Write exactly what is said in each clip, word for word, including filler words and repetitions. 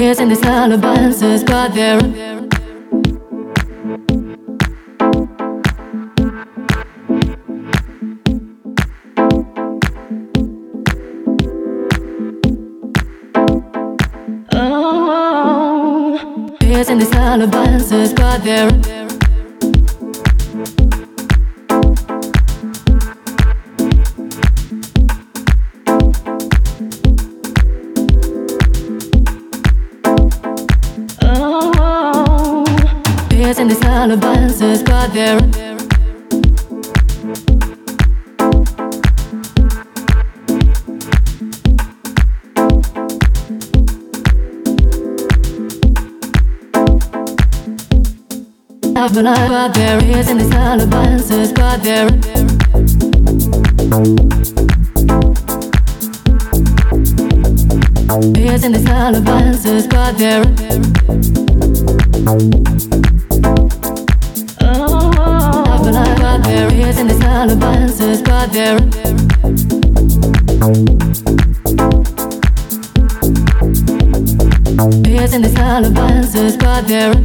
is in these alabanzas, but there oh, is in these alabanzas, but there in these alabanzas, but there I've been alive, but there is in these alabanzas, but there is in these alabanzas, but there there is in these alabanzas, but there is in these alabanzas, but there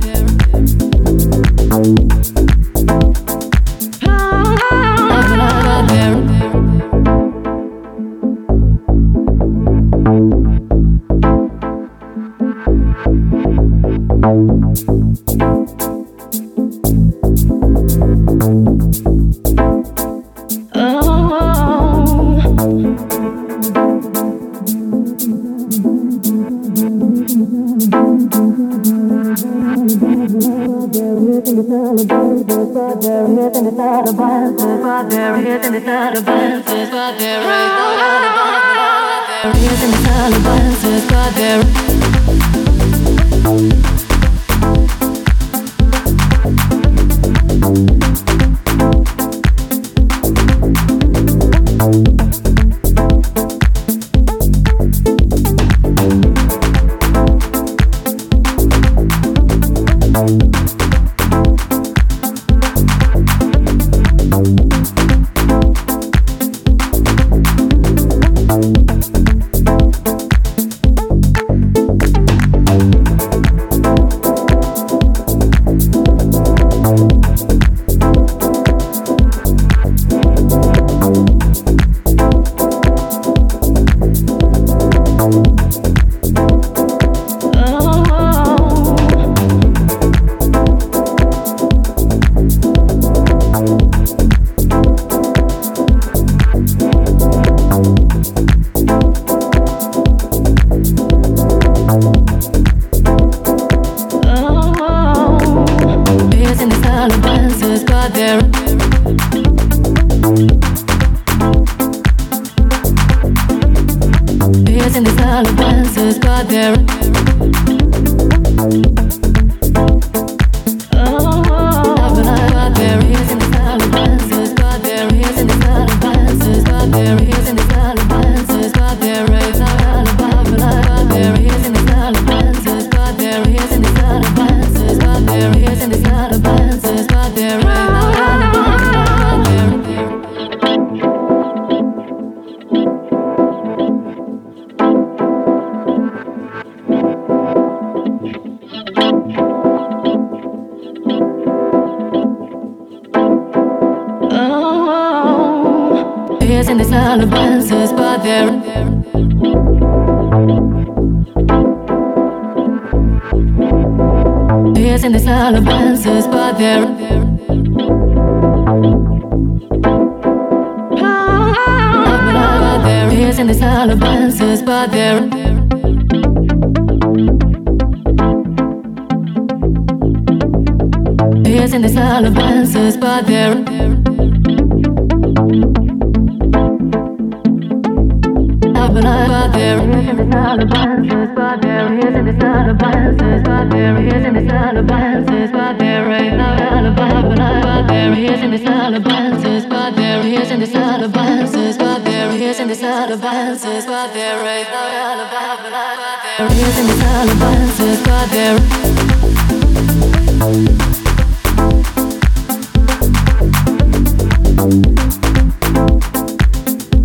is in these alabanzas, but there is in these alabanzas, but there there is in these alabanzas, but there is in these alabanzas, but there But there is in these alabanzas, but there is in these alabanzas, but there is in these alabanzas, but there ain't no alibi. But there is in these alabanzas, but there is in these alabanzas, but there is in these alabanzas, but there ain't no alibi. But there is in these alabanzas, but there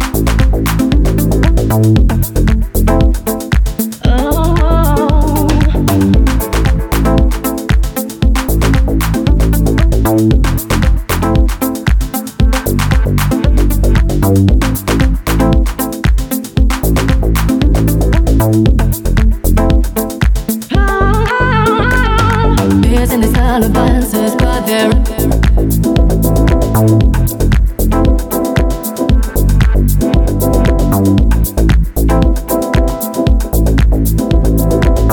oh,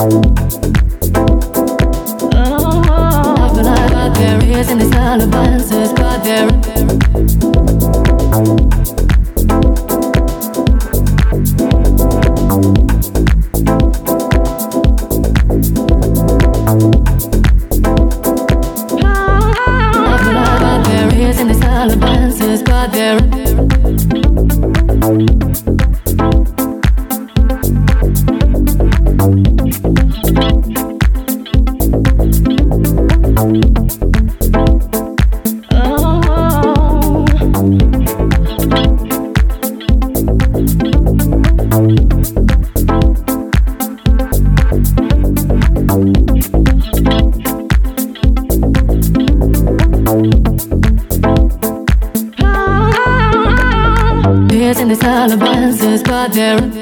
Tears in the alabaster, but there